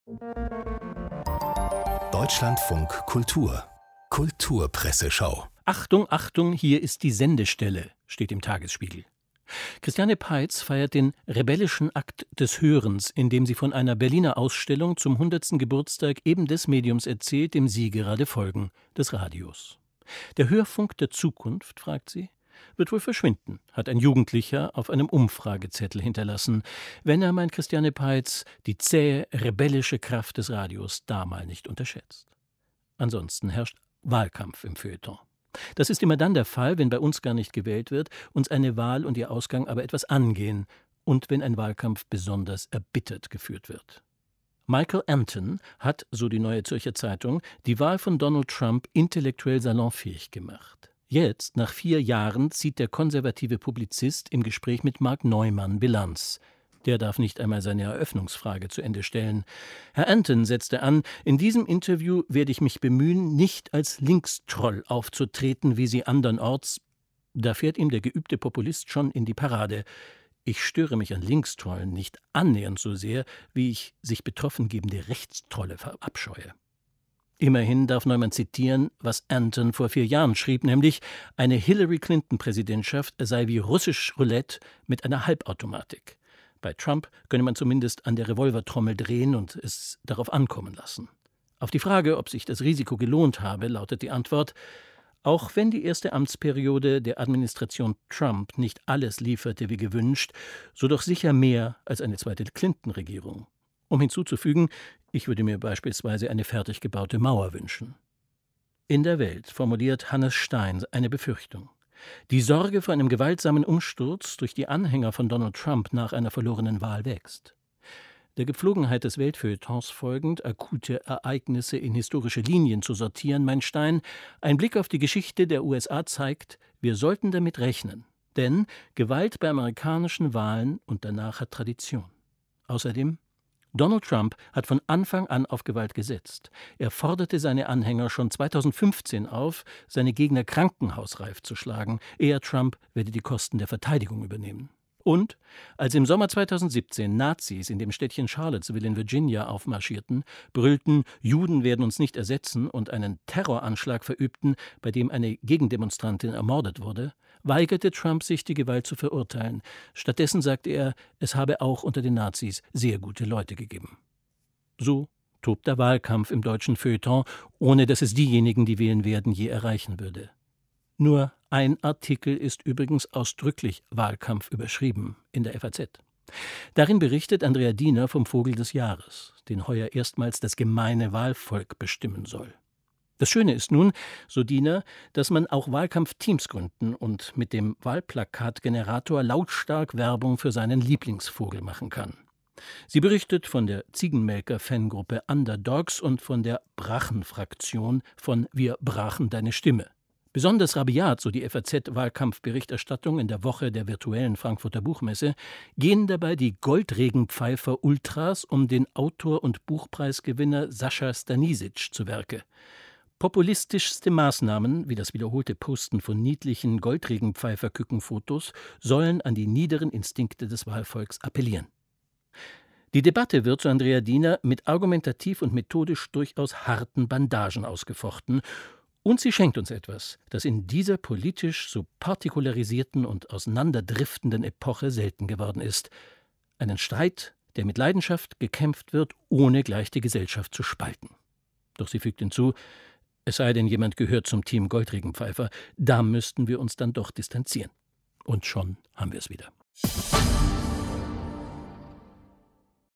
Deutschlandfunk Kultur Kulturpresseschau. Achtung, Achtung, hier ist die Sendestelle, steht im Tagesspiegel. Christiane Peitz feiert den rebellischen Akt des Hörens, indem sie von einer Berliner Ausstellung zum 100. Geburtstag eben des Mediums erzählt, dem Sie gerade folgen, des Radios. Der Hörfunk der Zukunft, fragt sie, wird wohl verschwinden, hat ein Jugendlicher auf einem Umfragezettel hinterlassen, wenn er, meint Christiane Peitz, die zähe, rebellische Kraft des Radios da mal nicht unterschätzt. Ansonsten herrscht Wahlkampf im Feuilleton. Das ist immer dann der Fall, wenn bei uns gar nicht gewählt wird, uns eine Wahl und ihr Ausgang aber etwas angehen und wenn ein Wahlkampf besonders erbittert geführt wird. Michael Anton hat, so die Neue Zürcher Zeitung, die Wahl von Donald Trump intellektuell salonfähig gemacht. Jetzt, nach 4 Jahren, zieht der konservative Publizist im Gespräch mit Mark Neumann Bilanz. Der darf nicht einmal seine Eröffnungsfrage zu Ende stellen. Herr Anton setzte an, in diesem Interview werde ich mich bemühen, nicht als Linkstroll aufzutreten, wie Sie andernorts. Da fährt ihm der geübte Populist schon in die Parade. Ich störe mich an Linkstrollen nicht annähernd so sehr, wie ich sich betroffen gebende Rechtstrolle verabscheue. Immerhin darf Neumann zitieren, was Anton vor 4 Jahren schrieb, nämlich, eine Hillary-Clinton-Präsidentschaft sei wie russisch Roulette mit einer Halbautomatik. Bei Trump könne man zumindest an der Revolvertrommel drehen und es darauf ankommen lassen. Auf die Frage, ob sich das Risiko gelohnt habe, lautet die Antwort, auch wenn die erste Amtsperiode der Administration Trump nicht alles lieferte wie gewünscht, so doch sicher mehr als eine zweite Clinton-Regierung. Um hinzuzufügen, ich würde mir beispielsweise eine fertig gebaute Mauer wünschen. In der Welt formuliert Hannes Stein eine Befürchtung. Die Sorge vor einem gewaltsamen Umsturz durch die Anhänger von Donald Trump nach einer verlorenen Wahl wächst. Der Gepflogenheit des Weltfeuilletons folgend, akute Ereignisse in historische Linien zu sortieren, meint Stein, ein Blick auf die Geschichte der USA zeigt, wir sollten damit rechnen. Denn Gewalt bei amerikanischen Wahlen und danach hat Tradition. Außerdem, Donald Trump hat von Anfang an auf Gewalt gesetzt. Er forderte seine Anhänger schon 2015 auf, seine Gegner krankenhausreif zu schlagen. Er, Trump, werde die Kosten der Verteidigung übernehmen. Und als im Sommer 2017 Nazis in dem Städtchen Charlottesville in Virginia aufmarschierten, brüllten, Juden werden uns nicht ersetzen und einen Terroranschlag verübten, bei dem eine Gegendemonstrantin ermordet wurde, weigerte Trump sich, die Gewalt zu verurteilen. Stattdessen sagte er, es habe auch unter den Nazis sehr gute Leute gegeben. So tobt der Wahlkampf im deutschen Feuilleton, ohne dass es diejenigen, die wählen werden, je erreichen würde. Nur ein Artikel ist übrigens ausdrücklich Wahlkampf überschrieben in der FAZ. Darin berichtet Andrea Diener vom Vogel des Jahres, den heuer erstmals das gemeine Wahlvolk bestimmen soll. Das Schöne ist nun, so Diener, dass man auch Wahlkampfteams gründen und mit dem Wahlplakatgenerator lautstark Werbung für seinen Lieblingsvogel machen kann. Sie berichtet von der Ziegenmelker-Fangruppe Underdogs und von der Brachen-Fraktion von Wir brachen deine Stimme. Besonders rabiat, so die FAZ-Wahlkampfberichterstattung in der Woche der virtuellen Frankfurter Buchmesse, gehen dabei die Goldregenpfeifer Ultras um den Autor- und Buchpreisgewinner Sascha Stanisic zu Werke. Populistischste Maßnahmen, wie das wiederholte Posten von niedlichen Goldregenpfeifer-Kükenfotos, sollen an die niederen Instinkte des Wahlvolks appellieren. Die Debatte wird, so Andrea Diener, mit argumentativ und methodisch durchaus harten Bandagen ausgefochten. Und sie schenkt uns etwas, das in dieser politisch so partikularisierten und auseinanderdriftenden Epoche selten geworden ist. Einen Streit, der mit Leidenschaft gekämpft wird, ohne gleich die Gesellschaft zu spalten. Doch sie fügt hinzu, es sei denn, jemand gehört zum Team Goldregenpfeifer, da müssten wir uns dann doch distanzieren. Und schon haben wir es wieder.